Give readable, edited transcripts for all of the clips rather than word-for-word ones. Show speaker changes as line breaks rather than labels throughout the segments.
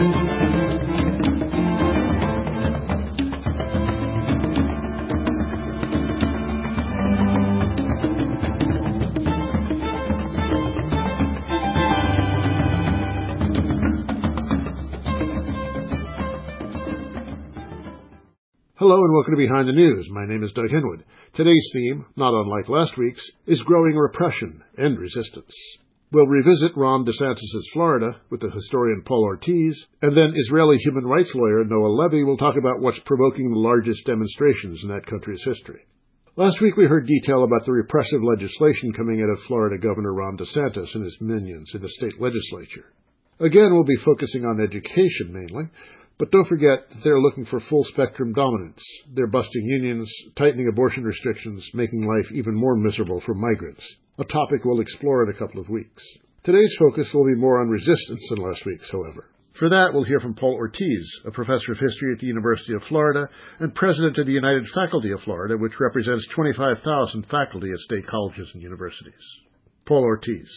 Hello and welcome to Behind the News. My name is Doug Henwood. Today's theme, not unlike last week's, is growing repression and resistance. We'll revisit Ron DeSantis' Florida with the historian Paul Ortiz, and then Israeli human rights lawyer Noah Levy will talk about what's provoking the largest demonstrations in that country's history. Last week we heard detail about the repressive legislation coming out of Florida Governor Ron DeSantis and his minions in the state legislature. Again, we'll be focusing on education mainly. But don't forget that they're looking for full-spectrum dominance. They're busting unions, tightening abortion restrictions, making life even more miserable for migrants, a topic we'll explore in a couple of weeks. Today's focus will be more on resistance than last week's, however. For that, we'll hear from Paul Ortiz, a professor of history at the University of Florida and president of the United Faculty of Florida, which represents 25,000 faculty at state colleges and universities. Paul Ortiz.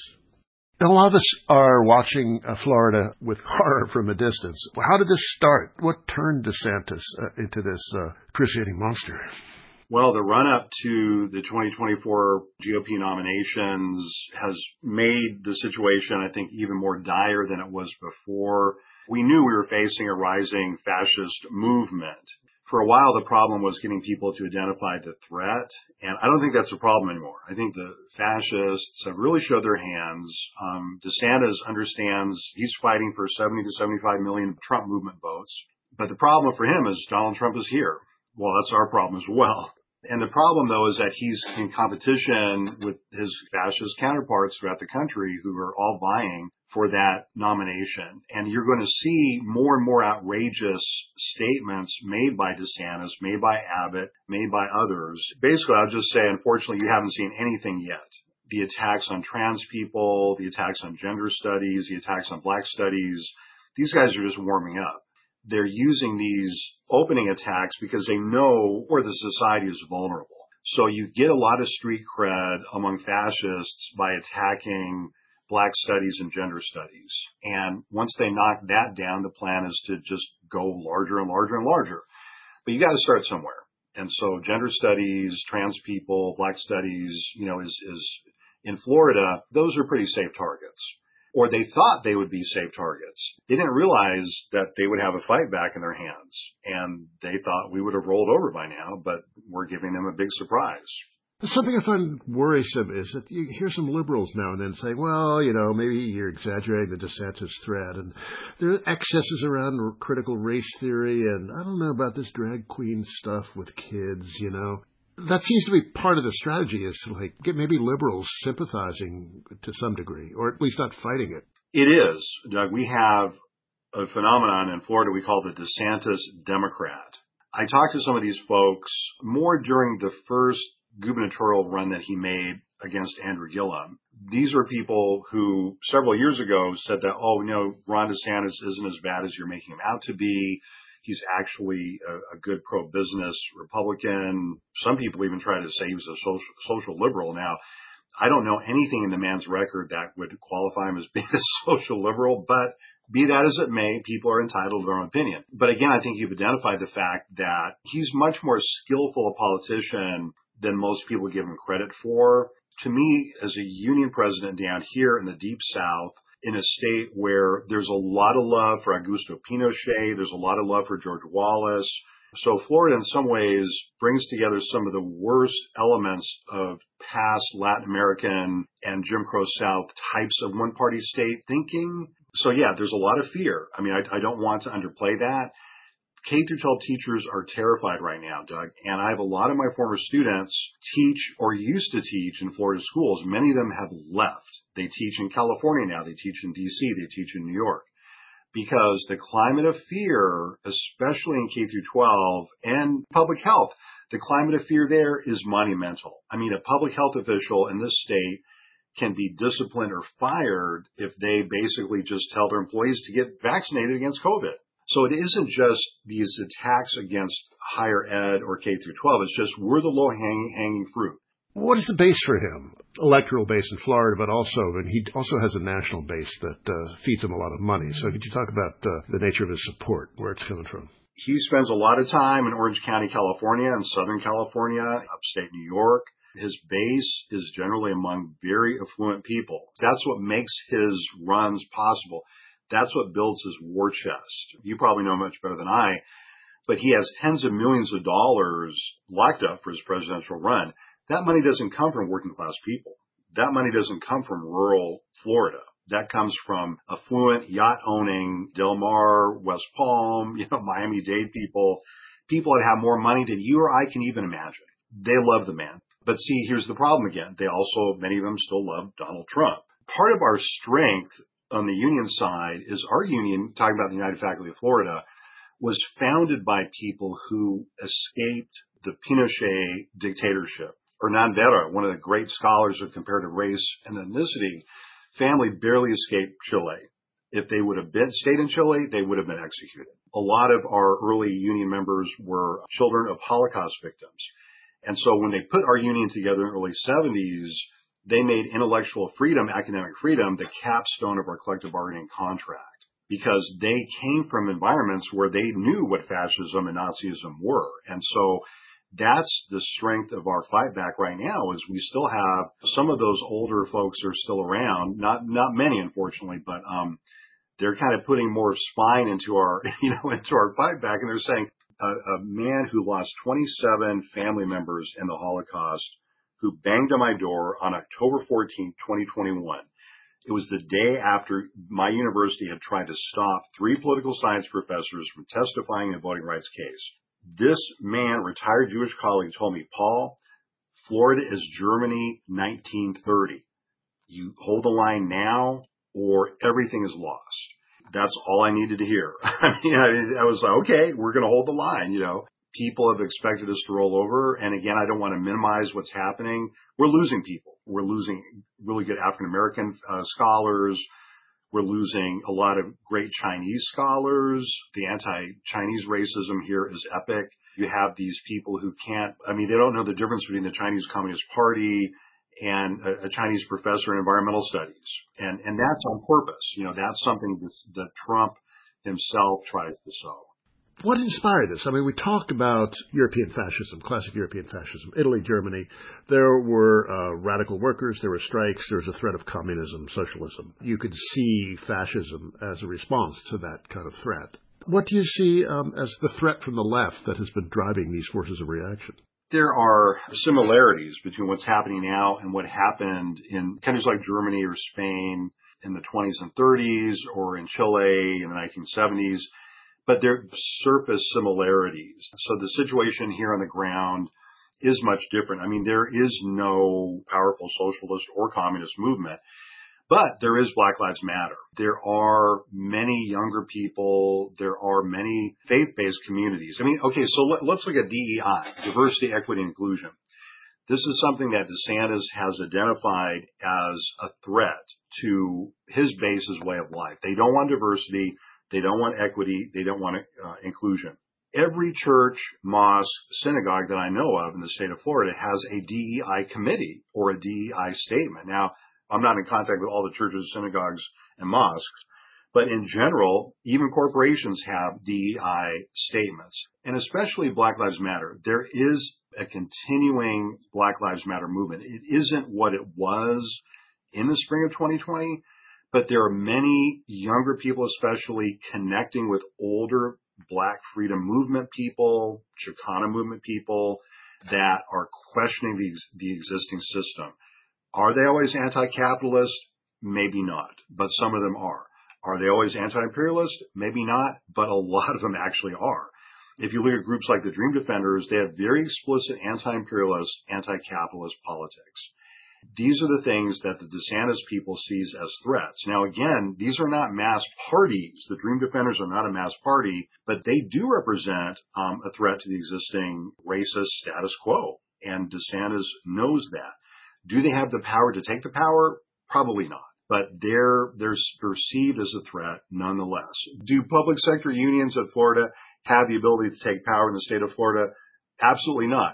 A lot of us are watching Florida with horror from a distance. How did this start? What turned DeSantis into this crusading monster?
Well, the run-up to the 2024 GOP nominations has made the situation, I think, even more dire than it was before. We knew we were facing a rising fascist movement. For a while, the problem was getting people to identify the threat, and I don't think that's a problem anymore. I think the fascists have really showed their hands. DeSantis understands he's fighting for 70 to 75 million Trump movement votes, but the problem for him is Donald Trump is here. Well, that's our problem as well. And the problem, though, is that he's in competition with his fascist counterparts throughout the country who are all vying for that nomination. And you're going to see more and more outrageous statements made by DeSantis, made by Abbott, made by others. Basically, I'll just say, unfortunately, you haven't seen anything yet. The attacks on trans people, the attacks on gender studies, the attacks on black studies, these guys are just warming up. They're using these opening attacks because they know where the society is vulnerable. So you get a lot of street cred among fascists by attacking black studies and gender studies. And once they knock that down, the plan is to just go larger and larger and larger. But you got to start somewhere. And so gender studies, trans people, black studies, is in Florida, those are pretty safe targets. Or they thought they would be safe targets. They didn't realize that they would have a fight back in their hands. And they thought we would have rolled over by now, but we're giving them a big surprise.
Something I find worrisome is that you hear some liberals now and then saying, well, maybe you're exaggerating the DeSantis threat, and there are excesses around critical race theory, and I don't know about this drag queen stuff with kids, That seems to be part of the strategy, is to get maybe liberals sympathizing to some degree, or at least not fighting it.
It is, Doug. We have a phenomenon in Florida we call the DeSantis Democrat. I talked to some of these folks more during the first gubernatorial run that he made against Andrew Gillum. These are people who several years ago said that, Ron DeSantis isn't as bad as you're making him out to be. He's actually a good pro-business Republican. Some people even try to say he was a social liberal. Now, I don't know anything in the man's record that would qualify him as being a social liberal, but be that as it may, people are entitled to their own opinion. But again, I think you've identified the fact that he's much more skillful a politician than most people give him credit for. To me, as a union president down here in the Deep South, in a state where there's a lot of love for Augusto Pinochet, there's a lot of love for George Wallace. So Florida, in some ways, brings together some of the worst elements of past Latin American and Jim Crow South types of one-party state thinking. So yeah, there's a lot of fear. I mean, I don't want to underplay that. K-12 teachers are terrified right now, Doug, and I have a lot of my former students teach or used to teach in Florida schools. Many of them have left. They teach in California now. They teach in D.C. They teach in New York. Because the climate of fear, especially in K-12 and public health, the climate of fear there is monumental. I mean, a public health official in this state can be disciplined or fired if they basically just tell their employees to get vaccinated against COVID. So it isn't just these attacks against higher ed or K through 12. It's just we're the low-hanging fruit.
What is the base for him? Electoral base in Florida, but he also has a national base that feeds him a lot of money. So could you talk about the nature of his support, where it's coming from?
He spends a lot of time in Orange County, California, and Southern California, upstate New York. His base is generally among very affluent people. That's what makes his runs possible. That's what builds his war chest. You probably know much better than I, but he has tens of millions of dollars locked up for his presidential run. That money doesn't come from working class people. That money doesn't come from rural Florida. That comes from affluent, yacht-owning, Del Mar, West Palm, Miami-Dade people that have more money than you or I can even imagine. They love the man. But see, here's the problem again. Many of them still love Donald Trump. Part of our strength on the union side is our union, talking about the United Faculty of Florida, was founded by people who escaped the Pinochet dictatorship. Hernan Vera, one of the great scholars of comparative race and ethnicity, family barely escaped Chile. If they would have stayed in Chile, they would have been executed. A lot of our early union members were children of Holocaust victims. And so when they put our union together in the early 70s, they made intellectual freedom, academic freedom, the capstone of our collective bargaining contract, because they came from environments where they knew what fascism and Nazism were. And so that's the strength of our fight back right now, is we still have some of those older folks are still around, not many, unfortunately, but they're kind of putting more spine into our, into our fight back. And they're saying a man who lost 27 family members in the Holocaust, who banged on my door on October 14th, 2021. It was the day after my university had tried to stop 3 political science professors from testifying in a voting rights case. This man, retired Jewish colleague, told me, Paul, Florida is Germany 1930. You hold the line now or everything is lost. That's all I needed to hear. I was like, okay, we're going to hold the line. People have expected us to roll over. And again, I don't want to minimize what's happening. We're losing people. We're losing really good African-American scholars. We're losing a lot of great Chinese scholars. The anti-Chinese racism here is epic. You have these people who they don't know the difference between the Chinese Communist Party and a Chinese professor in environmental studies. And that's on purpose. That's something that Trump himself tries to sow.
What inspired this? We talked about European fascism, classic European fascism, Italy, Germany. There were radical workers, there were strikes, there was a threat of communism, socialism. You could see fascism as a response to that kind of threat. What do you see as the threat from the left that has been driving these forces of reaction?
There are similarities between what's happening now and what happened in countries like Germany or Spain in the 20s and 30s, or in Chile in the 1970s. But there are surface similarities. So the situation here on the ground is much different. There is no powerful socialist or communist movement, but there is Black Lives Matter. There are many younger people. There are many faith-based communities. So let's look at DEI, diversity, equity, and inclusion. This is something that DeSantis has identified as a threat to his base's way of life. They don't want diversity. They don't want equity. They don't want inclusion. Every church, mosque, synagogue that I know of in the state of Florida has a DEI committee or a DEI statement. Now, I'm not in contact with all the churches, synagogues, and mosques, but in general, even corporations have DEI statements, and especially Black Lives Matter. There is a continuing Black Lives Matter movement. It isn't what it was in the spring of 2020. But there are many younger people, especially, connecting with older Black freedom movement people, Chicano movement people, that are questioning the existing system. Are they always anti-capitalist? Maybe not, but some of them are. Are they always anti-imperialist? Maybe not, but a lot of them actually are. If you look at groups like the Dream Defenders, they have very explicit anti-imperialist, anti-capitalist politics. These are the things that the DeSantis people sees as threats. Now, again, these are not mass parties. The Dream Defenders are not a mass party, but they do represent a threat to the existing racist status quo. And DeSantis knows that. Do they have the power to take the power? Probably not. But they're perceived as a threat nonetheless. Do public sector unions of Florida have the ability to take power in the state of Florida? Absolutely not.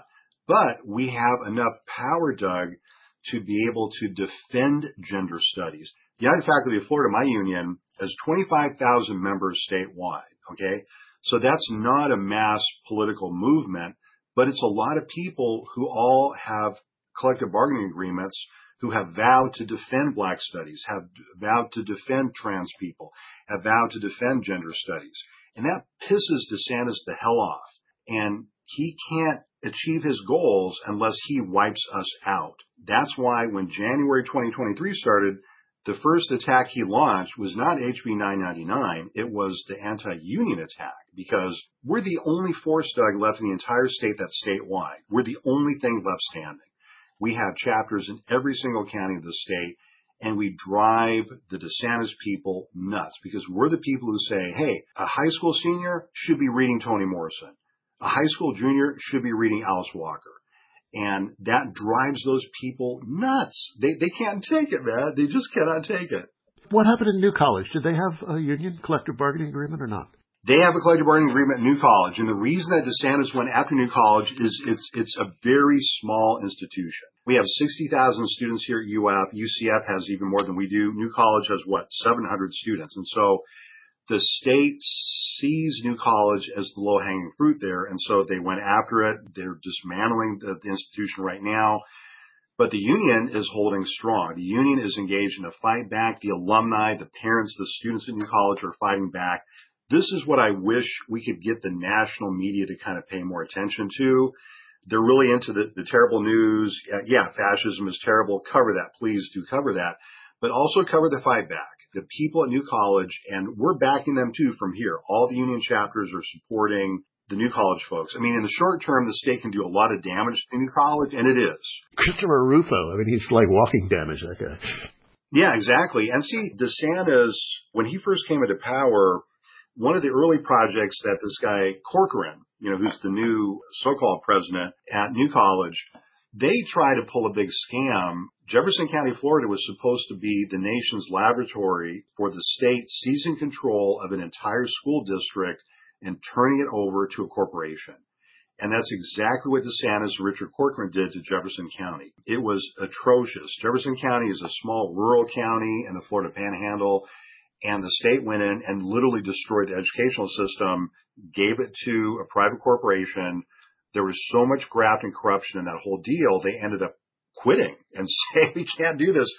But we have enough power, Doug, to be able to defend gender studies. The United Faculty of Florida, my union, has 25,000 members statewide, okay? So that's not a mass political movement, but it's a lot of people who all have collective bargaining agreements, who have vowed to defend Black studies, have vowed to defend trans people, have vowed to defend gender studies. And that pisses DeSantis the hell off. And he can't achieve his goals unless he wipes us out. That's why when January 2023 started, the first attack he launched was not HB 999, it was the anti-union attack, because we're the only force, Doug, left in the entire state that's statewide. We're the only thing left standing. We have chapters in every single county of the state, and we drive the DeSantis people nuts, because we're the people who say, hey, a high school senior should be reading Toni Morrison. A high school junior should be reading Alice Walker. And that drives those people nuts. They can't take it, man. They just cannot take it.
What happened in New College? Did they have a union collective bargaining agreement or not?
They have a collective bargaining agreement at New College. And the reason that DeSantis went after New College is it's a very small institution. We have 60,000 students here at UF. UCF has even more than we do. New College has, 700 students. And so the state sees New College as the low-hanging fruit there, and so they went after it. They're dismantling the institution right now. But the union is holding strong. The union is engaged in a fight back. The alumni, the parents, the students at New College are fighting back. This is what I wish we could get the national media to kind of pay more attention to. They're really into the terrible news. Yeah, fascism is terrible. Cover that. Please do cover that. But also cover the fight back. The people at New College, and we're backing them too from here. All the union chapters are supporting the New College folks. I mean, in the short term, the state can do a lot of damage to New College, and it is.
Christopher Rufo, I mean, he's like walking damage, that guy.
Yeah, exactly. And see, DeSantis, when he first came into power, one of the early projects that this guy, Corcoran, who's the new so-called president at New College, they tried to pull a big scam. Jefferson County, Florida was supposed to be the nation's laboratory for the state seizing control of an entire school district and turning it over to a corporation. And that's exactly what DeSantis and Richard Corcoran did to Jefferson County. It was atrocious. Jefferson County is a small rural county in the Florida Panhandle, and the state went in and literally destroyed the educational system, gave it to a private corporation. There was so much graft and corruption in that whole deal, they ended up quitting and saying, we can't do this.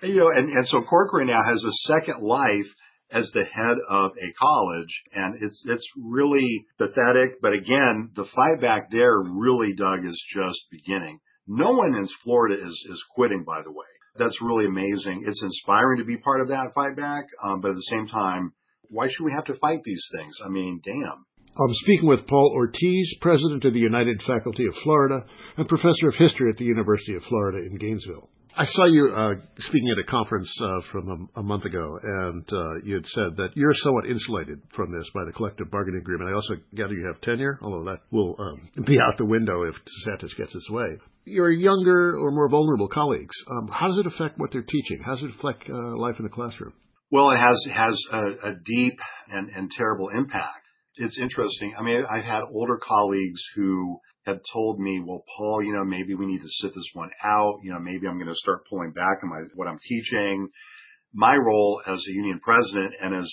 And so Corcoran now has a second life as the head of a college, and it's really pathetic. But again, the fight back there really, Doug, is just beginning. No one in Florida is quitting, by the way. That's really amazing. It's inspiring to be part of that fight back, but at the same time, why should we have to fight these things? I mean, damn.
I'm speaking with Paul Ortiz, president of the United Faculty of Florida and professor of history at the University of Florida in Gainesville. I saw you speaking at a conference from a month ago, and you had said that you're somewhat insulated from this by the collective bargaining agreement. I also gather you have tenure, although that will be out the window if DeSantis gets his way. Your younger or more vulnerable colleagues, how does it affect what they're teaching? How does it affect life in the classroom?
Well, it has a deep and terrible impact. It's interesting. I mean, I've had older colleagues who had told me, well, Paul, maybe we need to sit this one out. Maybe I'm going to start pulling back on what I'm teaching. My role as a union president and as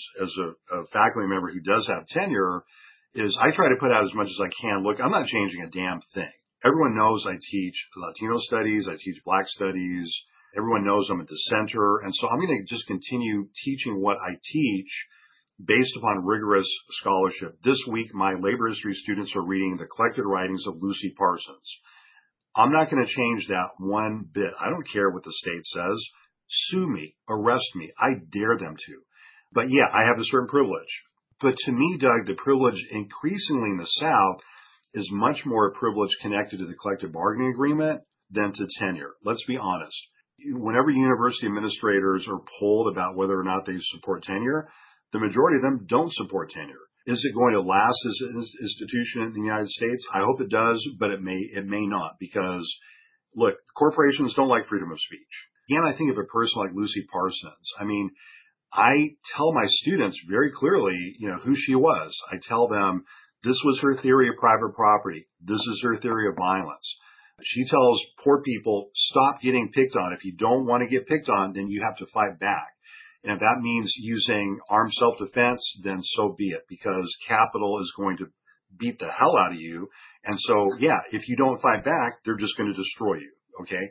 a faculty member who does have tenure is I try to put out as much as I can. Look, I'm not changing a damn thing. Everyone knows I teach Latino studies. I teach Black studies. Everyone knows I'm a dissenter. And so I'm going to just continue teaching what I teach based upon rigorous scholarship. This week, my labor history students are reading the collected writings of Lucy Parsons. I'm not going to change that one bit. I don't care what the state says. Sue me, arrest me. I dare them to. But yeah, I have a certain privilege. But to me, Doug, the privilege increasingly in the South is much more a privilege connected to the collective bargaining agreement than to tenure. Let's be honest. Whenever university administrators are polled about whether or not they support tenure, the majority of them don't support tenure. Is it going to last as an institution in the United States? I hope it does, but it may not, because look, corporations don't like freedom of speech. Again, I think of a person like Lucy Parsons. I mean, I tell my students very clearly, who she was. I tell them this was her theory of private property. This is her theory of violence. She tells poor people, stop getting picked on. If you don't want to get picked on, then you have to fight back. And if that means using armed self-defense, then so be it, because capital is going to beat the hell out of you. And so, yeah, if you don't fight back, they're just going to destroy you. Okay.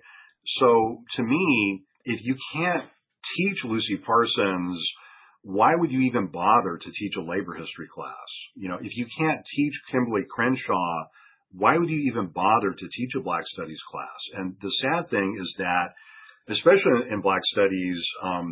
So to me, if you can't teach Lucy Parsons, why would you even bother to teach a labor history class? If you can't teach Kimberly Crenshaw, why would you even bother to teach a Black Studies class? And the sad thing is that, especially in Black Studies,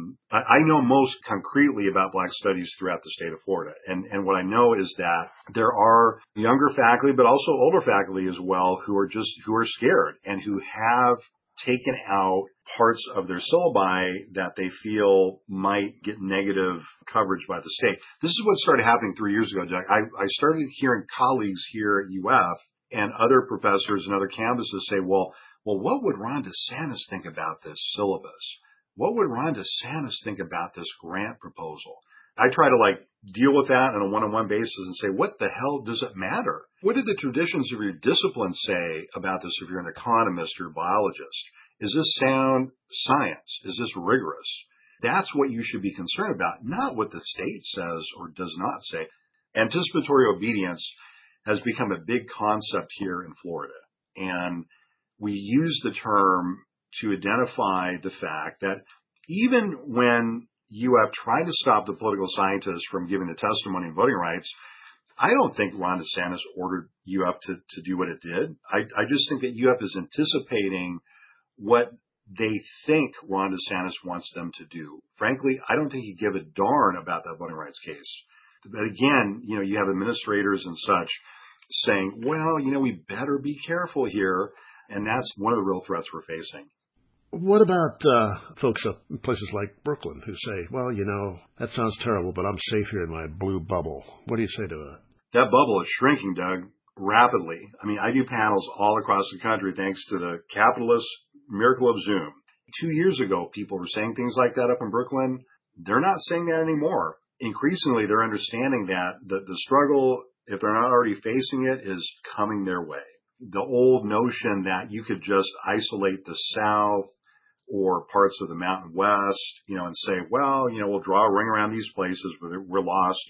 I know most concretely about Black Studies throughout the state of Florida. And what I know is that there are younger faculty, but also older faculty as well, who are scared and who have taken out parts of their syllabi that they feel might get negative coverage by the state. This is what started happening 3 years ago, Jack. I started hearing colleagues here at UF and other professors and other campuses say, well, what would Ron DeSantis think about this syllabus? What would Ron DeSantis think about this grant proposal? I try to deal with that on a one-on-one basis and say, what the hell does it matter? What did the traditions of your discipline say about this if you're an economist or a biologist? Is this sound science? Is this rigorous? That's what you should be concerned about, not what the state says or does not say. Anticipatory obedience has become a big concept here in Florida. And we use the term to identify the fact that even when UF tried to stop the political scientists from giving the testimony on voting rights, I don't think Ron DeSantis ordered UF to do what it did. I just think that UF is anticipating what they think Ron DeSantis wants them to do. Frankly, I don't think he'd give a darn about that voting rights case. But again, you have administrators and such saying, well, we better be careful here. And that's one of the real threats we're facing.
What about folks up in places like Brooklyn who say, well, that sounds terrible, but I'm safe here in my blue bubble? What do you say to that?
That bubble is shrinking, Doug, rapidly. I do panels all across the country thanks to the capitalist miracle of Zoom. 2 years ago, people were saying things like that up in Brooklyn. They're not saying that anymore. Increasingly, they're understanding that the struggle, if they're not already facing it, is coming their way. The old notion that you could just isolate the South or parts of the Mountain West, and say, well, we'll draw a ring around these places, but we're lost,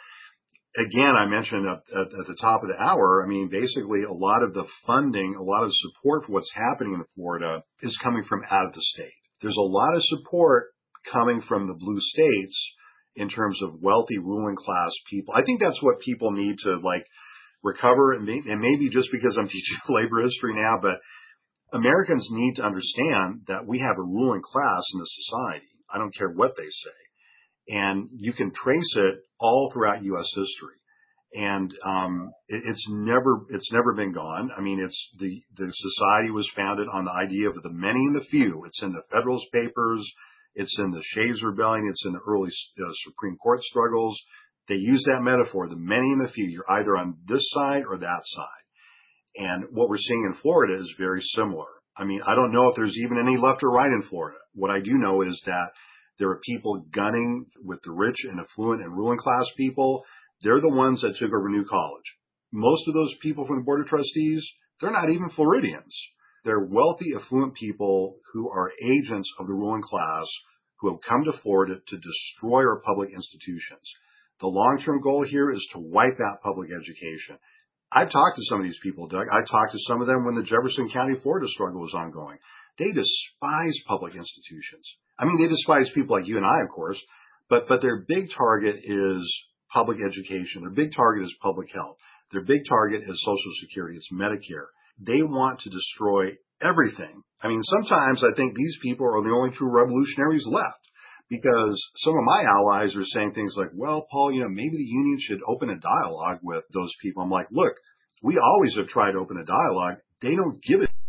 Again, I mentioned at the top of the hour, basically a lot of the funding, a lot of support for what's happening in Florida is coming from out of the state. There's a lot of support coming from the blue states in terms of wealthy ruling class people. I think that's what people need to recover, and maybe just because I'm teaching labor history now, but Americans need to understand that we have a ruling class in the society. I don't care what they say. And you can trace it all throughout U.S. history. And it's never been gone. It's the society was founded on the idea of the many and the few. It's in the Federalist Papers. It's in the Shays Rebellion. It's in the early Supreme Court struggles. They use that metaphor, the many and the few. You're either on this side or that side. And what we're seeing in Florida is very similar. I don't know if there's even any left or right in Florida. What I do know is that there are people gunning with the rich and affluent and ruling class people. They're the ones that took over New College. Most of those people from the Board of Trustees, they're not even Floridians. They're wealthy, affluent people who are agents of the ruling class who have come to Florida to destroy our public institutions. The long-term goal here is to wipe out public education. I've talked to some of these people, Doug. I talked to some of them when the Jefferson County, Florida struggle was ongoing. They despise public institutions. They despise people like you and I, of course, but their big target is public education. Their big target is public health. Their big target is Social Security. It's Medicare. They want to destroy everything. Sometimes I think these people are the only true revolutionaries left, because some of my allies are saying things like, well, Paul, maybe the union should open a dialogue with those people. I'm like, look, we always have tried to open a dialogue. They don't give it.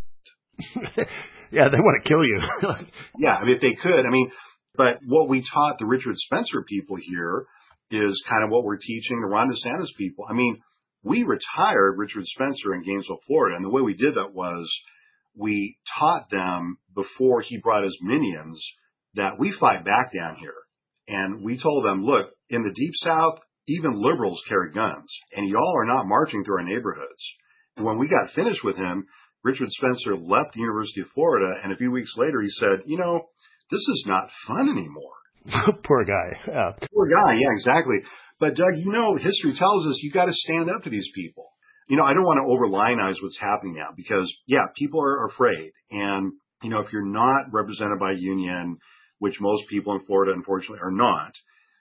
Yeah, they want to kill you.
Yeah, if they could. But what we taught the Richard Spencer people here is kind of what we're teaching the Ron DeSantis people. We retired Richard Spencer in Gainesville, Florida, and the way we did that was we taught them before he brought his minions that we fight back down here. And we told them, look, in the Deep South, even liberals carry guns, and y'all are not marching through our neighborhoods. And when we got finished with him, Richard Spencer left the University of Florida, and a few weeks later he said, this is not fun anymore.
Poor guy. Yeah.
Poor guy. Yeah, exactly. But Doug, history tells us you got to stand up to these people. I don't want to over-lionize what's happening now because, people are afraid. And, if you're not represented by a union, which most people in Florida, unfortunately, are not,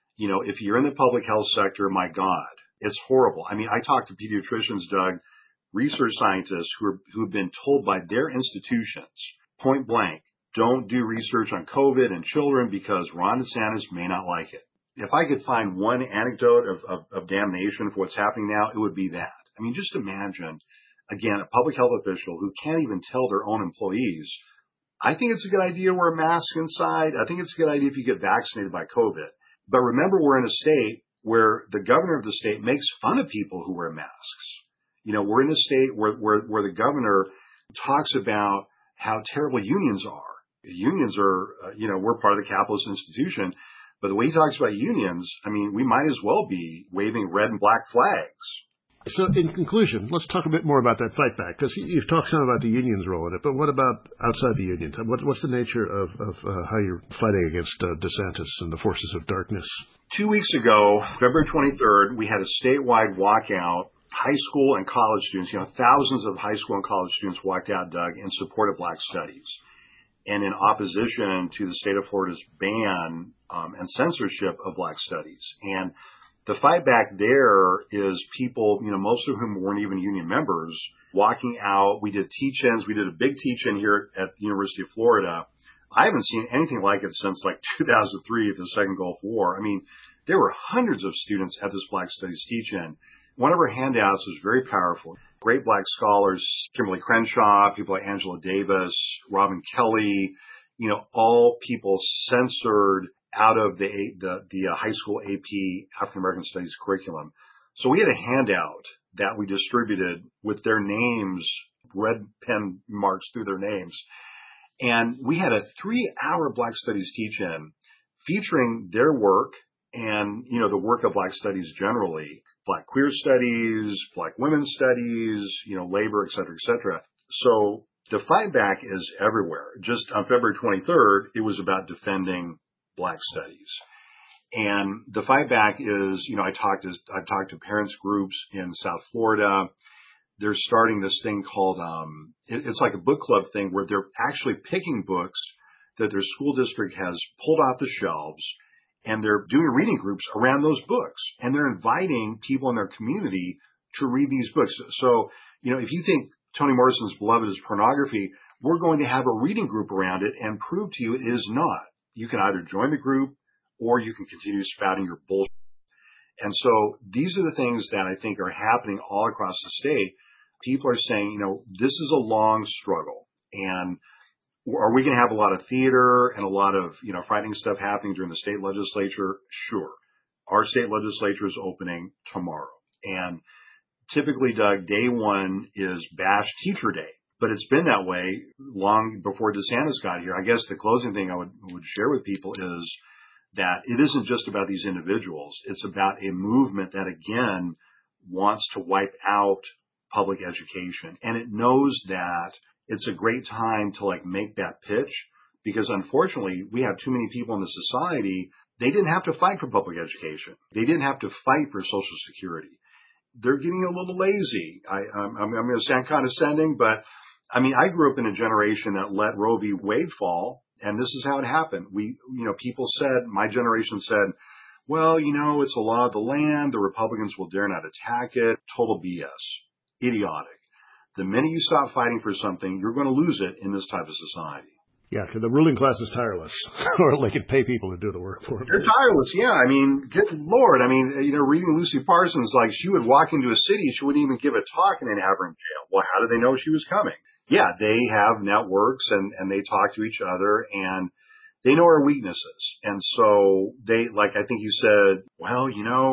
if you're in the public health sector, my God, it's horrible. I mean, I talk to pediatricians, Doug, research scientists who have been told by their institutions, point blank, don't do research on COVID and children because Ron DeSantis may not like it. If I could find one anecdote of damnation for what's happening now, it would be that. I mean, just imagine, again, a public health official who can't even tell their own employees, I think it's a good idea to wear a mask inside. I think it's a good idea if you get vaccinated by COVID. But remember, we're in a state where the governor of the state makes fun of people who wear masks. We're in a state where the governor talks about how terrible unions are. Unions are, we're part of the capitalist institution. But the way he talks about unions, I mean, we might as well be waving red and black flags.
So in conclusion, let's talk a bit more about that fight back, because you've talked some about the union's role in it, but what about outside the unions? What's the nature of how you're fighting against DeSantis and the forces of darkness?
2 weeks ago, February 23rd, we had a statewide walkout. High school and college students, thousands of high school and college students walked out, Doug, in support of Black Studies and in opposition to the state of Florida's ban and censorship of Black Studies. And the fight back there is people, most of whom weren't even union members, walking out. We did teach-ins. We did a big teach-in here at the University of Florida. I haven't seen anything like it since 2003, the Second Gulf War. I mean, there were hundreds of students at this Black Studies teach-in. One of our handouts was very powerful. Great Black scholars, Kimberly Crenshaw, people like Angela Davis, Robin Kelly, all people censored out of the high school AP African American Studies curriculum. So we had a handout that we distributed with their names, red pen marks through their names. And we had a 3-hour Black Studies teach-in featuring their work and, the work of Black Studies generally, Black queer studies, Black women's studies, labor, et cetera, et cetera. So the fight back is everywhere. Just on February 23rd, it was about defending Black Studies. And the fight back is, I've talked to parents groups in South Florida. They're starting this thing called, it's like a book club thing where they're actually picking books that their school district has pulled off the shelves, and they're doing reading groups around those books, and they're inviting people in their community to read these books. So, if you think Toni Morrison's Beloved is pornography, we're going to have a reading group around it and prove to you it is not. You can either join the group or you can continue spouting your bullshit. And so these are the things that I think are happening all across the state. People are saying, this is a long struggle. And are we going to have a lot of theater and a lot of, frightening stuff happening during the state legislature? Sure. Our state legislature is opening tomorrow. And typically, Doug, day one is Bash Teacher Day. But it's been that way long before DeSantis got here. I guess the closing thing I would share with people is that it isn't just about these individuals. It's about a movement that, again, wants to wipe out public education. And it knows that it's a great time to make that pitch because, unfortunately, we have too many people in the society. They didn't have to fight for public education. They didn't have to fight for Social Security. They're getting a little lazy. I'm going to sound condescending, but I grew up in a generation that let Roe v. Wade fall, and this is how it happened. People said, my generation said, well, it's a law of the land. The Republicans will dare not attack it. Total BS. Idiotic. The minute you stop fighting for something, you're going to lose it in this type of society.
Yeah, because the ruling class is tireless, or they can pay people to do the work for them.
They're tireless, yeah. Good Lord. Reading Lucy Parsons, she would walk into a city, she wouldn't even give a talk and then have her in jail. Well, how did they know she was coming? Yeah, they have networks and they talk to each other and they know our weaknesses. And so they, I think you said, well,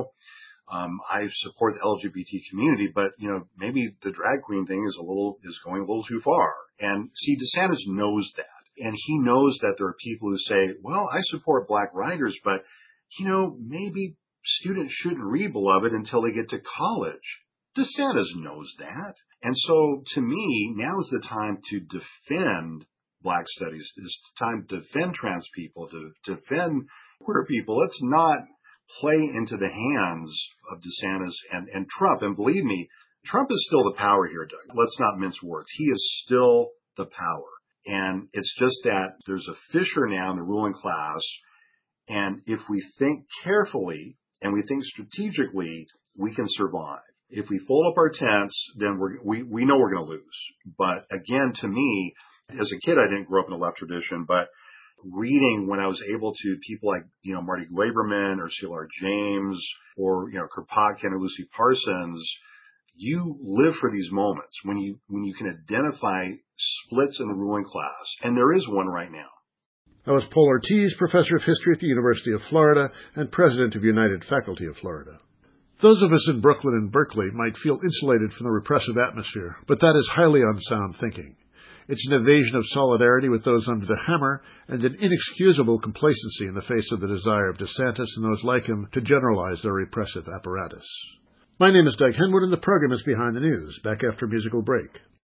I support the LGBT community, but, maybe the drag queen thing is going a little too far. And see, DeSantis knows that. And he knows that there are people who say, well, I support Black writers, but, maybe students shouldn't read Beloved until they get to college. DeSantis knows that. And so to me, now is the time to defend Black studies. It's time to defend trans people, to defend queer people. Let's not play into the hands of DeSantis and Trump. And believe me, Trump is still the power here, Doug. Let's not mince words. He is still the power. And it's just that there's a fissure now in the ruling class. And if we think carefully and we think strategically, we can survive. If we fold up our tents, then we know we're going to lose. But again, to me, as a kid, I didn't grow up in a left tradition, but reading when I was able to, people like, Marty Glaberman or C.L.R. James or, Kropotkin or Lucy Parsons, you live for these moments when you can identify splits in the ruling class. And there is one right now.
That was Paul Ortiz, professor of history at the University of Florida and president of United Faculty of Florida. Those of us in Brooklyn and Berkeley might feel insulated from the repressive atmosphere, but that is highly unsound thinking. It's an evasion of solidarity with those under the hammer and an inexcusable complacency in the face of the desire of DeSantis and those like him to generalize their repressive apparatus. My name is Doug Henwood, and the program is Behind the News, back after a musical break.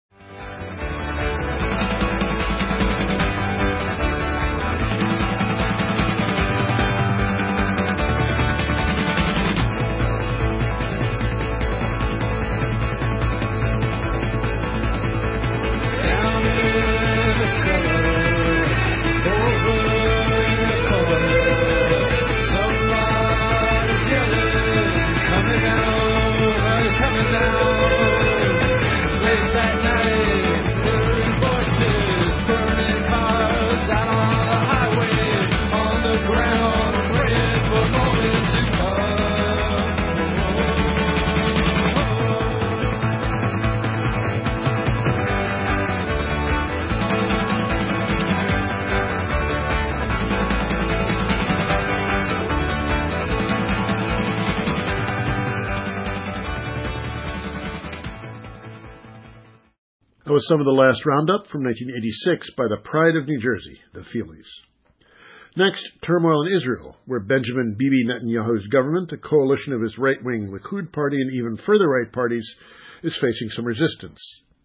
That was some of the last roundup from 1986 by the Pride of New Jersey, the Feelies. Next, turmoil in Israel, where Benjamin Bibi Netanyahu's government, a coalition of his right-wing Likud party and even further right parties, is facing some resistance.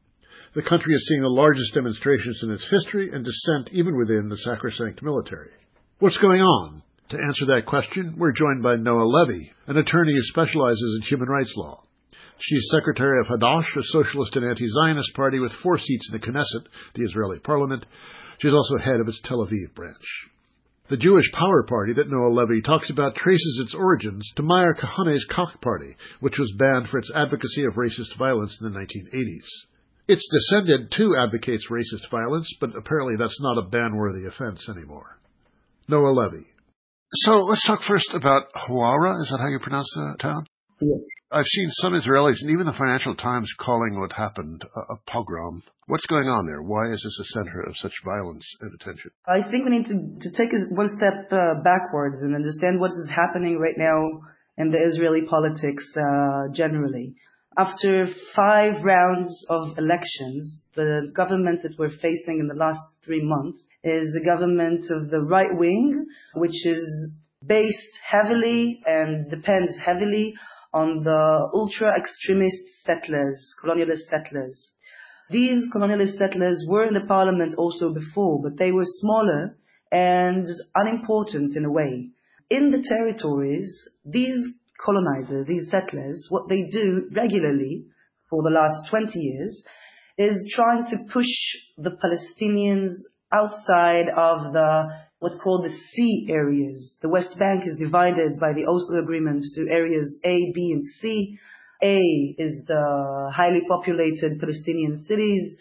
The country is seeing the largest demonstrations in its history and dissent even within the sacrosanct military. What's going on? To answer that question, we're joined by Noah Levy, an attorney who specializes in human rights law. She's secretary of Hadash, a socialist and anti-Zionist party with 4 seats in the Knesset, the Israeli parliament. She's also head of its Tel Aviv branch. The Jewish Power Party that Noah Levy talks about traces its origins to Meir Kahane's Koch Party, which was banned for its advocacy of racist violence in the 1980s. Its descendant, too, advocates racist violence, but apparently that's not a ban-worthy offense anymore. Noah Levy. So let's talk first about Hawara. Is that how you pronounce the town?
Yes.
I've seen some Israelis and even the Financial Times calling what happened a pogrom. What's going on there? Why is this a center of such violence and attention?
I think we need to take one step backwards and understand what is happening right now in the Israeli politics generally. After 5 rounds of elections, the government that we're facing in the last 3 months is a government of the right wing, which is based heavily and depends heavily on the ultra-extremist settlers, colonialist settlers. These colonialist settlers were in the parliament also before, but they were smaller and unimportant in a way. In the territories, these colonizers, these settlers, what they do regularly for the last 20 years is trying to push the Palestinians outside of what's called the C areas. The West Bank is divided by the Oslo Agreement to areas A, B, and C. A is the highly populated Palestinian cities.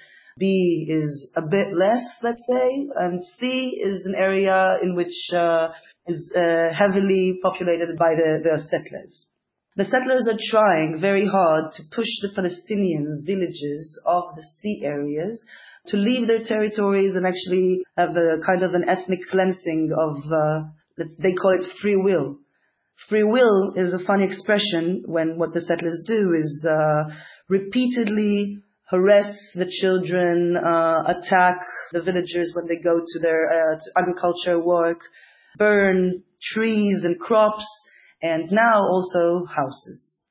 B is a bit less, let's say. And C is an area in which is heavily populated by the settlers. The settlers are trying very hard to push the Palestinian villages of the C areas to leave their territories and actually have a kind of an ethnic cleansing of, they call it free will. Free will is a funny expression when what the settlers do is repeatedly harass the children, attack the villagers when they go to their to agriculture work, burn trees and crops, and now also houses.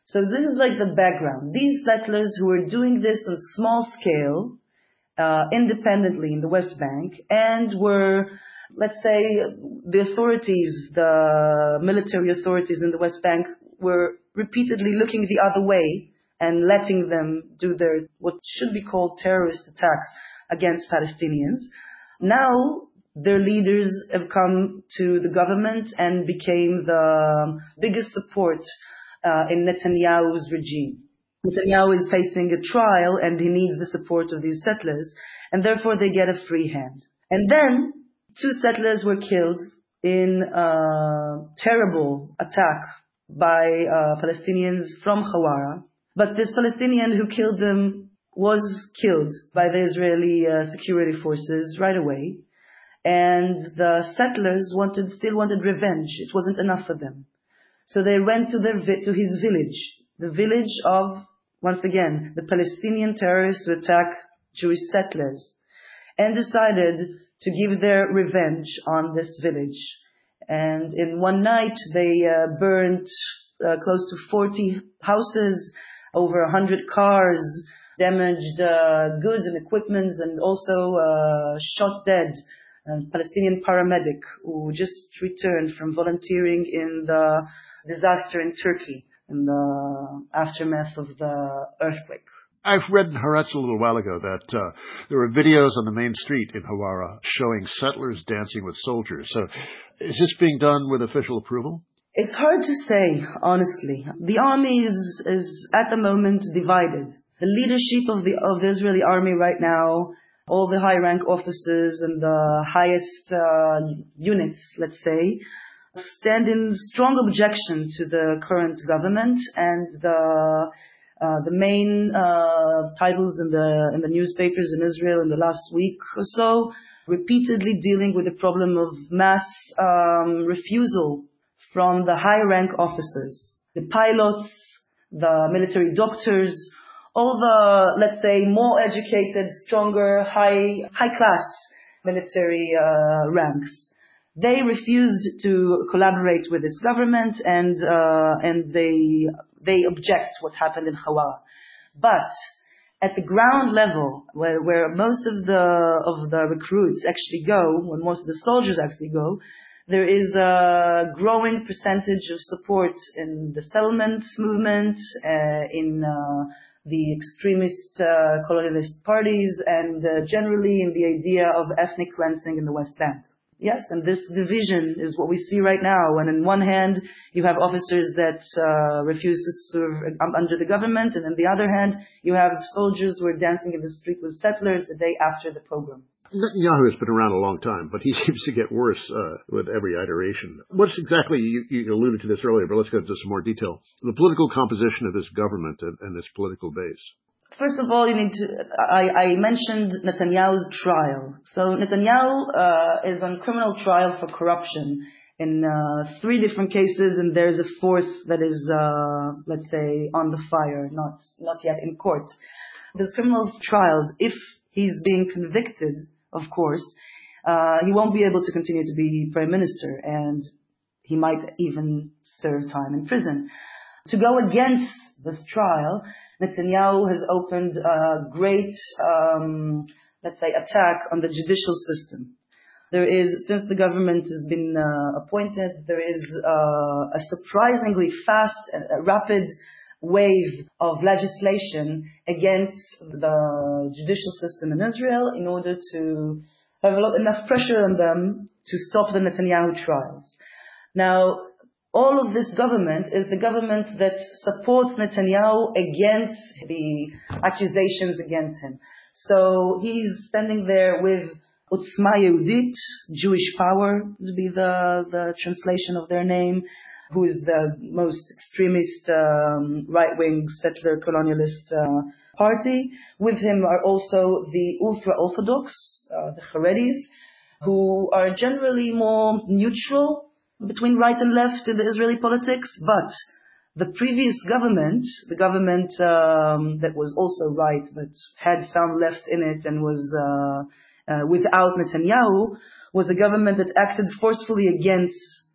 So this is like the background. These settlers who were doing this on small scale, independently in the West Bank, and were, let's say, the authorities, the military authorities in the West Bank were repeatedly looking the other way and letting them do their, what should be called terrorist attacks against Palestinians. Now, their leaders have come to the government and became the biggest support in Netanyahu's regime. Netanyahu is facing a trial and he needs the support of these settlers, and therefore they get a free hand. And then 2 settlers were killed in a terrible attack by Palestinians from Hawara. But this Palestinian who killed them was killed by the Israeli security forces right away. And the settlers still wanted revenge. It wasn't enough for them. So they went to his village, the village of, once again, the Palestinian terrorists who attack Jewish settlers, and decided to give their revenge on this village. And in one night, they burned close to 40 houses, over 100 cars, damaged goods and equipment, and also shot dead a Palestinian paramedic who just returned from volunteering in the disaster in Turkey in the aftermath of the earthquake.
I've read in Haaretz a little while ago that there were videos on the main street in Hawara showing settlers dancing with soldiers. So is this being done with official approval?
It's hard to say, honestly. The army is at the moment divided. The leadership of the Israeli army right now, all the high-rank officers and the highest units, let's say, stand in strong objection to the current government, and the main titles in the newspapers in Israel in the last week or so repeatedly dealing with the problem of mass refusal from the high-rank officers, the pilots, the military doctors, all the, let's say, more educated, stronger, high-class military ranks. They refused to collaborate with this government, and they object what happened in Hawara. But at the ground level, where most of the recruits actually go, when most of the soldiers actually go, there is a growing percentage of support in the settlement movement, in the extremist colonialist parties, and generally in the idea of ethnic cleansing in the West Bank. Yes, and this division is what we see right now. And on one hand, you have officers that refuse to serve under the government, and on the other hand, you have soldiers who are dancing in the street with settlers the day after the pogrom.
Netanyahu has been around a long time, but he seems to get worse with every iteration. What's exactly, you alluded to this earlier, but let's go into some more detail, the political composition of his government and its political base.
First of all, I mentioned Netanyahu's trial. So Netanyahu is on criminal trial for corruption in 3 different cases, and there's a 4th that is, let's say, on the fire, not yet in court. There's criminal trials. If he's being convicted, of course, he won't be able to continue to be prime minister, and he might even serve time in prison. To go against this trial, Netanyahu has opened a great, let's say, attack on the judicial system. There is, since the government has been appointed, there is a surprisingly fast, rapid wave of legislation against the judicial system in Israel in order to have enough pressure on them to stop the Netanyahu trials. Now, all of this government is the government that supports Netanyahu against the accusations against him. So he's standing there with Otzma Yehudit, Jewish Power would be the translation of their name, who is the most extremist right-wing settler colonialist party. With him are also the ultra-Orthodox, the Haredis, who are generally more neutral between right and left in the Israeli politics, but the previous government, the government that was also right but had some left in it and was without Netanyahu, was a government that acted forcefully against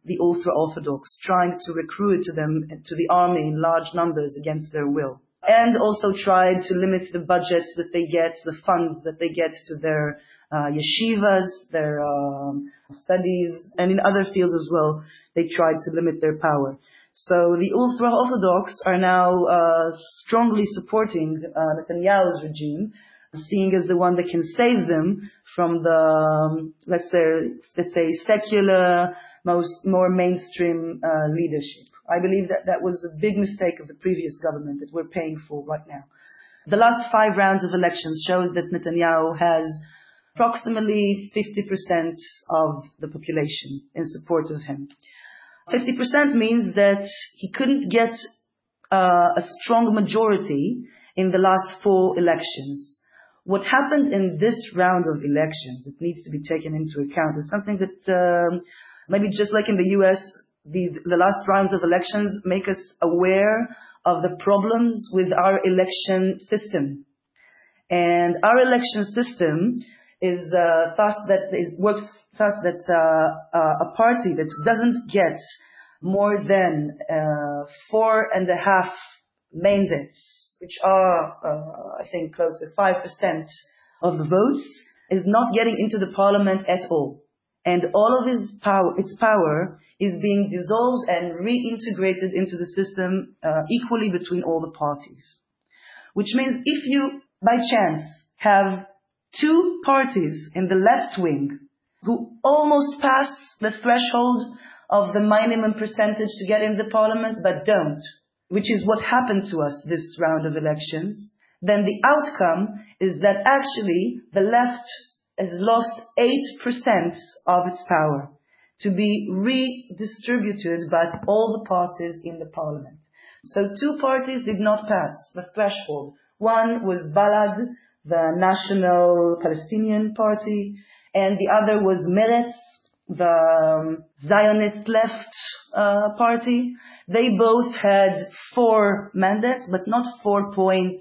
the ultra-Orthodox, trying to recruit them to the army in large numbers against their will. And also tried to limit the budgets that they get, the funds that they get to their yeshivas, their studies, and in other fields as well, they tried to limit their power. So the ultra-Orthodox are now strongly supporting Netanyahu's regime, seeing as the one that can save them from the, let's say, secular, more mainstream leadership. I believe that was a big mistake of the previous government that we're paying for right now. The last 5 rounds of elections showed that Netanyahu has approximately 50% of the population in support of him. 50% means that he couldn't get a strong majority in the last 4 elections. What happened in this round of elections that needs to be taken into account is something that maybe just like in the US, the last rounds of elections make us aware of the problems with our election system. And our election system is works thus that a party that doesn't get more than 4.5 mandates, which are, I think, close to 5% of the votes, is not getting into the parliament at all. And all of its power is being dissolved and reintegrated into the system equally between all the parties. Which means if you, by chance, have 2 parties in the left wing who almost pass the threshold of the minimum percentage to get in the parliament but don't, which is what happened to us this round of elections, then the outcome is that actually the left has lost 8% of its power to be redistributed by all the parties in the parliament. So 2 parties did not pass the threshold. One was Balad, the National Palestinian Party, and the other was Meretz, the Zionist left party. They both had 4 mandates, but not 4.3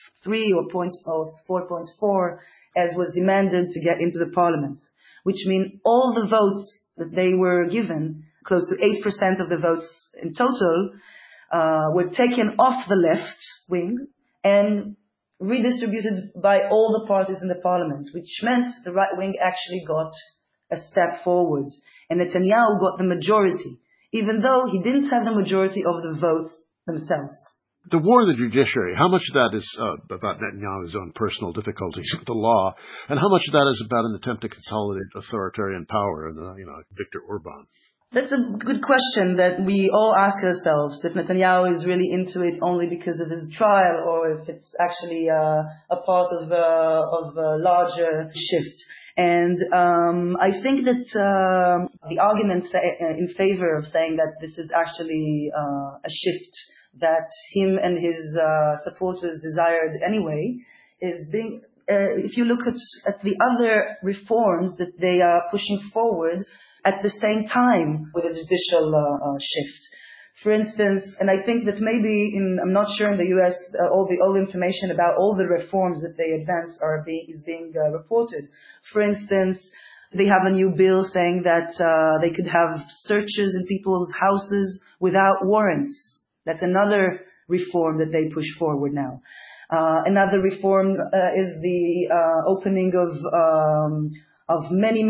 or 4.4 as was demanded to get into the parliament, which means all the votes that they were given, close to 8% of the votes in total, were taken off the left wing and redistributed by all the parties in the parliament, which meant the right wing actually got a step forward. And Netanyahu got the majority, even though he didn't have the majority of the votes themselves.
The war in the judiciary, how much of that is about Netanyahu's own personal difficulties with the law, and how much of that is about an attempt to consolidate authoritarian power in Viktor Orban?
That's a good question that we all ask ourselves, if Netanyahu is really into it only because of his trial or if it's actually a part of a larger shift. And I think that the argument in favor of saying that this is actually a shift that him and his supporters desired anyway is being, if you look at the other reforms that they are pushing forward at the same time with a judicial shift. For instance, and I think that maybe I'm not sure in the US, all the information about all the reforms that they advance is being reported. For instance, they have a new bill saying that they could have searches in people's houses without warrants. That's another reform that they push forward now. Another reform is the opening of many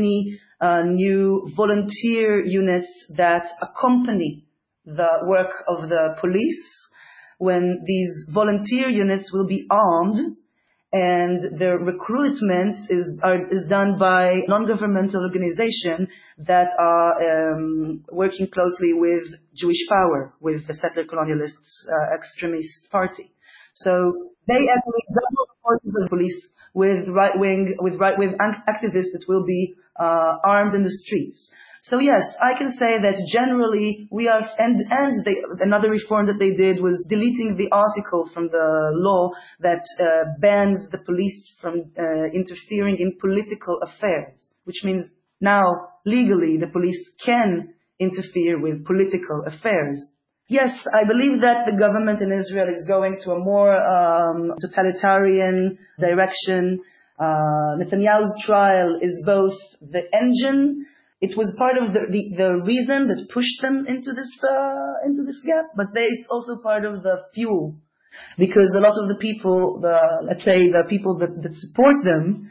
new volunteer units that accompany the work of the police, when these volunteer units will be armed and their recruitment is done by non-governmental organizations that are working closely with Jewish Power, with the settler colonialist extremist party. So they actually double the forces of police with right wing activists that will be armed in the streets. So yes, I can say that generally we are, another reform that they did was deleting the article from the law that bans the police from interfering in political affairs, which means now legally the police can interfere with political affairs. Yes, I believe that the government in Israel is going to a more totalitarian direction. Netanyahu's trial is both the engine, It was part of the reason that pushed them into this gap, but it's also part of the fuel, because a lot of the people, let's say the people that support them,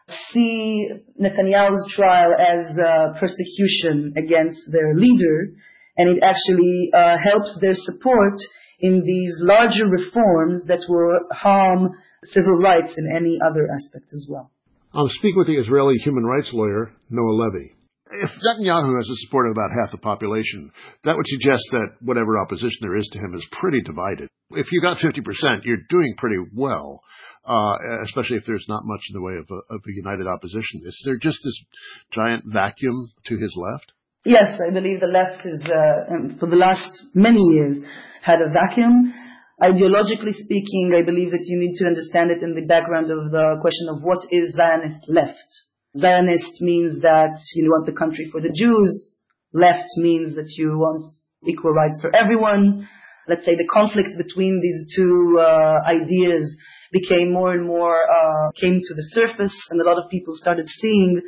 see Netanyahu's trial as persecution against their leader, and it actually helps their support in these larger reforms that will harm civil rights in any other aspect as well.
I'm speaking with the Israeli human rights lawyer, Noah Levy. If Netanyahu has the support of about half the population, that would suggest that whatever opposition there is to him is pretty divided. If you got 50%, you're doing pretty well, especially if there's not much in the way of a united opposition. Is there just this giant vacuum to his left?
Yes, I believe the left is, for the last many years, had a vacuum. Ideologically speaking, I believe that you need to understand it in the background of the question of what is Zionist left. Zionist means that you want the country for the Jews. Left means that you want equal rights for everyone. Let's say the conflict between these two ideas became more and more, came to the surface, and a lot of people started seeing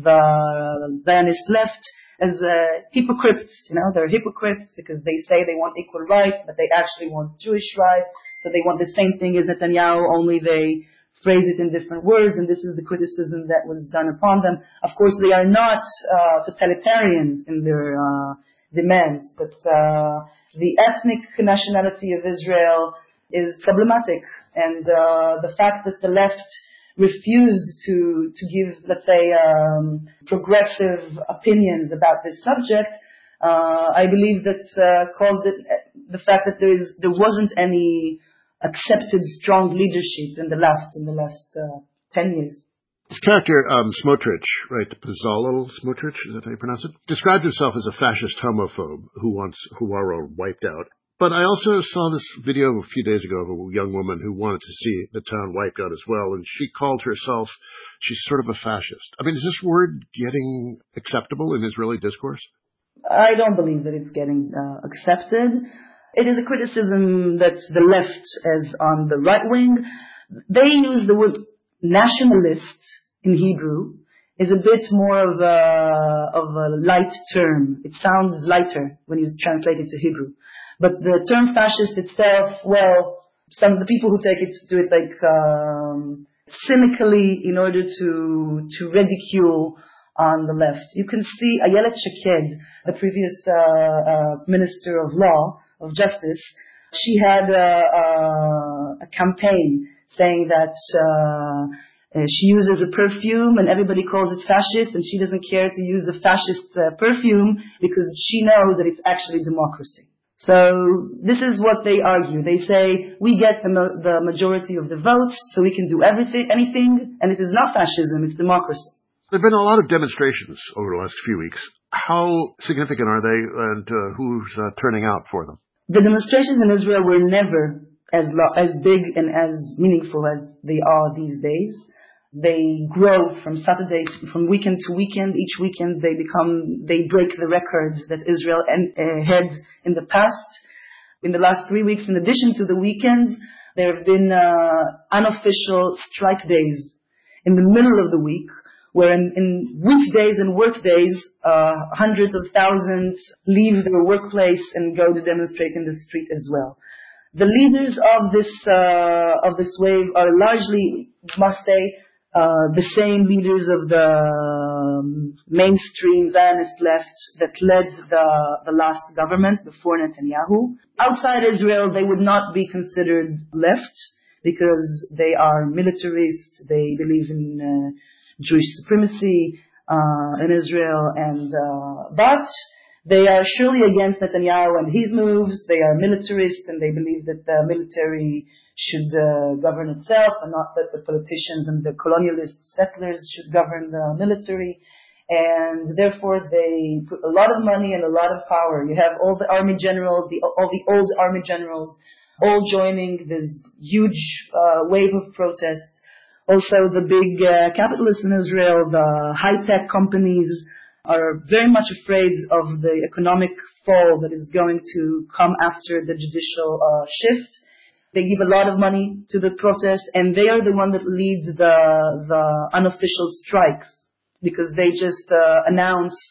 the Zionist left as hypocrites. They're hypocrites because they say they want equal rights, but they actually want Jewish rights. So they want the same thing as Netanyahu, only they phrase it in different words, and this is the criticism that was done upon them. Of course, they are not totalitarians in their demands, but the ethnic nationality of Israel is problematic, and the fact that the left refused to give, let's say, progressive opinions about this subject, I believe that caused it, the fact that there wasn't any accepted strong leadership in the last 10 years.
This character, Smotrich, right, Bezalel Smotrich, is that how you pronounce it? Described himself as a fascist homophobe who wants Huwara wiped out. But I also saw this video a few days ago of a young woman who wanted to see the town wiped out as well, and she called herself, she's sort of a fascist. I mean, is this word getting acceptable in Israeli discourse?
I don't believe that it's getting accepted. It is a criticism that the left is on the right wing. They use the word nationalist in Hebrew is a bit more of a light term. It sounds lighter when you translate it to Hebrew. But the term fascist itself, well, some of the people who take it do it like cynically in order to ridicule on the left. You can see Ayelet Shaked, the previous Minister of Law, of Justice. She had a campaign saying that she uses a perfume and everybody calls it fascist, and she doesn't care to use the fascist perfume because she knows that it's actually democracy. So this is what they argue. They say, we get the majority of the votes, so we can do anything, and this is not fascism, it's democracy.
There have been a lot of demonstrations over the last few weeks. How significant are they, and who's turning out for them?
The demonstrations in Israel were never as big and as meaningful as they are these days. They grow from weekend to weekend. Each weekend they break the records that Israel had in the past. In the last 3 weeks, in addition to the weekends, there have been unofficial strike days in the middle of the week, where in weekdays and work days, hundreds of thousands leave their workplace and go to demonstrate in the street as well. The leaders of this wave are largely, must say, the same leaders of the mainstream Zionist left that led the last government before Netanyahu. Outside Israel, they would not be considered left because they are militarists. They believe in Jewish supremacy in Israel, but they are surely against Netanyahu and his moves. They are militarists, and they believe that the military should govern itself, and not that the politicians and the colonialist settlers should govern the military. And therefore, they put a lot of money and a lot of power. You have all the army generals, all the old army generals, all joining this huge wave of protests. Also, the big capitalists in Israel, the high-tech companies, are very much afraid of the economic fall that is going to come after the judicial shift. They give a lot of money to the protest, and they are the one that leads the unofficial strikes, because they just announce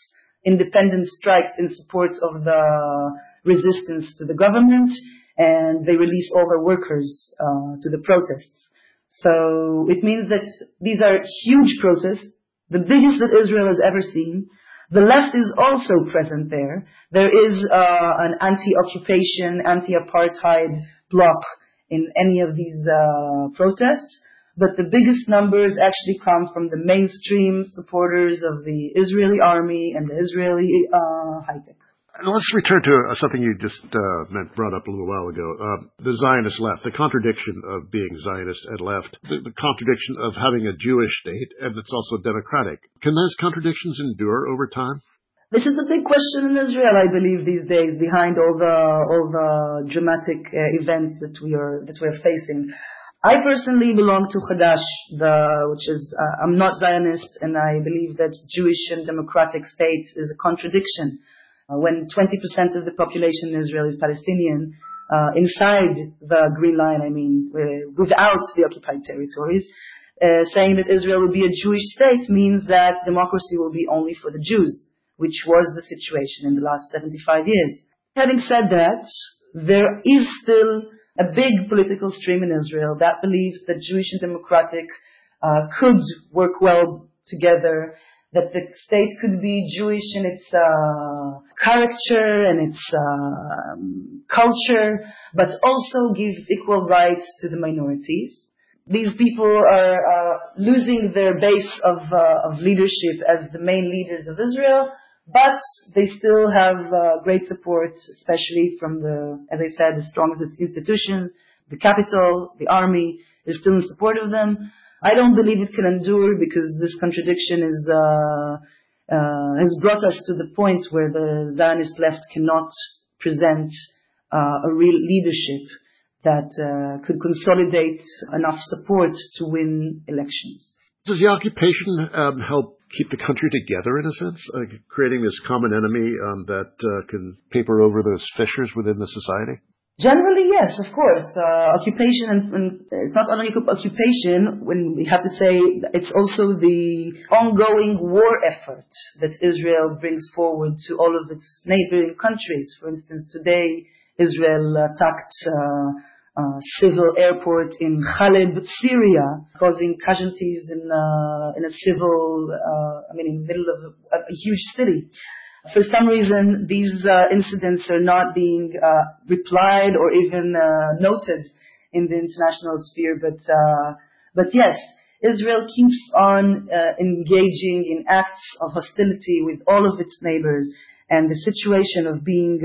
independent strikes in support of the resistance to the government, and they release all their workers to the protests. So it means that these are huge protests, the biggest that Israel has ever seen. The left is also present there. There is an anti-occupation, anti-apartheid bloc in any of these protests, but the biggest numbers actually come from the mainstream supporters of the Israeli army and the Israeli high-tech.
And let's return to something you just brought up a little while ago, the Zionist left, the contradiction of being Zionist and left, the contradiction of having a Jewish state, and it's also democratic. Can those contradictions endure over time?
This is the big question in Israel, I believe, these days, behind all the dramatic events that we are facing. I personally belong to Hadash, which is I'm not Zionist, and I believe that Jewish and democratic state is a contradiction. When 20% of the population in Israel is Palestinian, inside the Green Line, without the occupied territories, saying that Israel will be a Jewish state means that democracy will be only for the Jews, which was the situation in the last 75 years. Having said that, there is still a big political stream in Israel that believes that Jewish and democratic could work well together, that the state could be Jewish in its character and its culture, but also give equal rights to the minorities. These people are losing their base of leadership as the main leaders of Israel, but they still have great support, especially from as I said, the strongest institution, the capital, the army is still in support of them. I don't believe it can endure because this contradiction has brought us to the point where the Zionist left cannot present a real leadership that could consolidate enough support to win elections.
Does the occupation help keep the country together in a sense, creating this common enemy that can paper over those fissures within the society?
Generally, yes, of course. Occupation, and it's not only occupation, when we have to say it's also the ongoing war effort that Israel brings forward to all of its neighboring countries. For instance, today, Israel attacked civil airport in Khaleb, Syria, causing casualties in a civil, in the middle of a huge city. For some reason, these incidents are not being replied or even noted in the international sphere. But yes, Israel keeps on engaging in acts of hostility with all of its neighbors, and the situation of being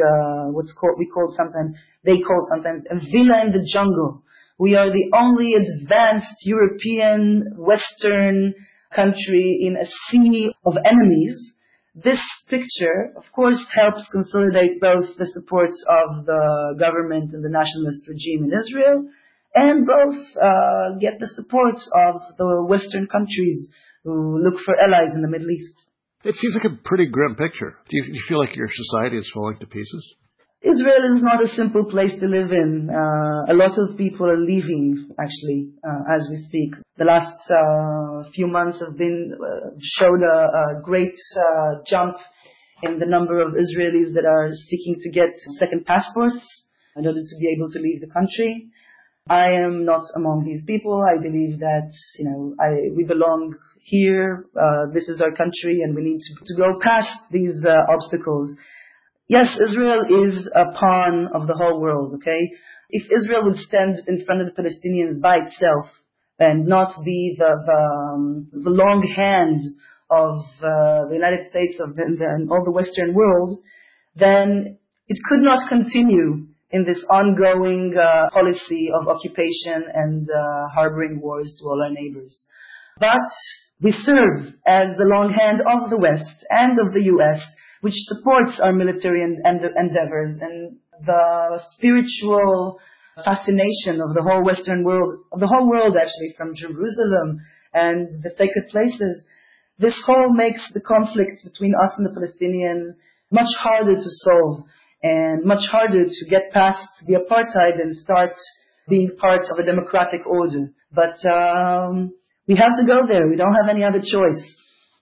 they call sometimes a villa in the jungle. We are the only advanced European Western country in a sea of enemies. This picture, of course, helps consolidate both the support of the government and the nationalist regime in Israel, and both get the support of the Western countries who look for allies in the Middle East.
It seems like a pretty grim picture. Do you feel like your society is falling to pieces?
Israel is not a simple place to live in. A lot of people are leaving, actually, as we speak. The last few months have showed a great jump in the number of Israelis that are seeking to get second passports in order to be able to leave the country. I am not among these people. I believe that we belong here. This is our country, and we need to go past these obstacles. Yes, Israel is a pawn of the whole world, okay? If Israel would stand in front of the Palestinians by itself and not be the long hand of the United States and all the Western world, then it could not continue in this ongoing policy of occupation and harboring wars to all our neighbors. But we serve as the long hand of the West and of the U.S., which supports our military endeavors, and the spiritual fascination of the whole Western world, of the whole world actually, from Jerusalem and the sacred places. This whole makes the conflict between us and the Palestinians much harder to solve and much harder to get past the apartheid and start being part of a democratic order. But we have to go there. We don't have any other choice.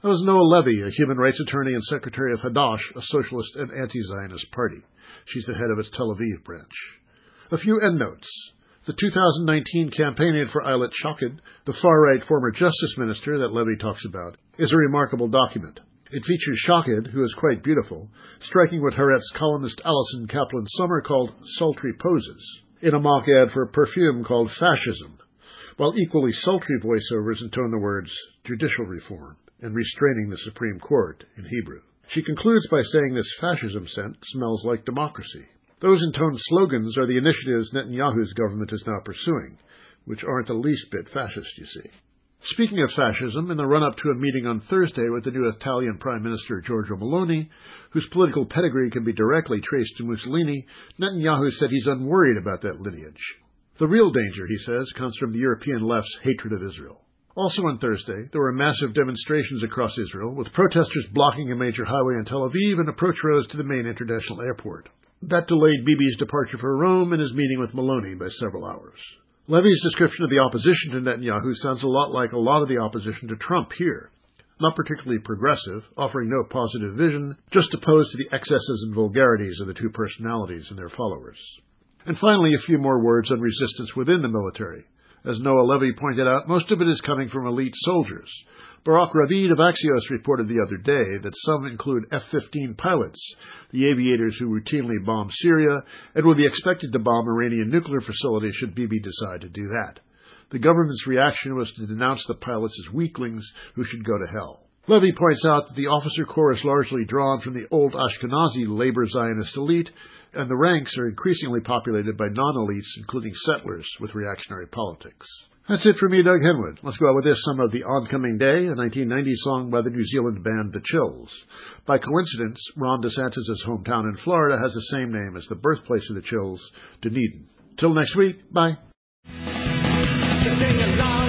That was Noah Levy, a human rights attorney and secretary of Hadash, a socialist and anti-Zionist party. She's the head of its Tel Aviv branch. A few endnotes. The 2019 campaign aid for Ayelet Shaked, the far-right former justice minister that Levy talks about, is a remarkable document. It features Shaked, who is quite beautiful, striking what Haaretz columnist Alison Kaplan-Sommer called sultry poses, in a mock ad for a perfume called Fascism, while equally sultry voiceovers intone the words judicial reform and restraining the Supreme Court in Hebrew. She concludes by saying this fascism scent smells like democracy. Those intoned slogans are the initiatives Netanyahu's government is now pursuing, which aren't the least bit fascist, you see. Speaking of fascism, in the run-up to a meeting on Thursday with the new Italian Prime Minister Giorgia Meloni, whose political pedigree can be directly traced to Mussolini, Netanyahu said he's unworried about that lineage. The real danger, he says, comes from the European left's hatred of Israel. Also on Thursday, there were massive demonstrations across Israel, with protesters blocking a major highway in Tel Aviv and approach roads to the main international airport. That delayed Bibi's departure for Rome and his meeting with Meloni by several hours. Levy's description of the opposition to Netanyahu sounds a lot like a lot of the opposition to Trump here. Not particularly progressive, offering no positive vision, just opposed to the excesses and vulgarities of the two personalities and their followers. And finally, a few more words on resistance within the military. As Noah Levy pointed out, most of it is coming from elite soldiers. Barak Ravid of Axios reported the other day that some include F-15 pilots, the aviators who routinely bomb Syria, and will be expected to bomb Iranian nuclear facilities should Bibi decide to do that. The government's reaction was to denounce the pilots as weaklings who should go to hell. Levy points out that the officer corps is largely drawn from the old Ashkenazi labor Zionist elite, and the ranks are increasingly populated by non-elites, including settlers with reactionary politics. That's it for me, Doug Henwood. Let's go out with this, some of The Oncoming Day, a 1990 song by the New Zealand band The Chills. By coincidence, Ron DeSantis' hometown in Florida has the same name as the birthplace of The Chills, Dunedin. Till next week, bye.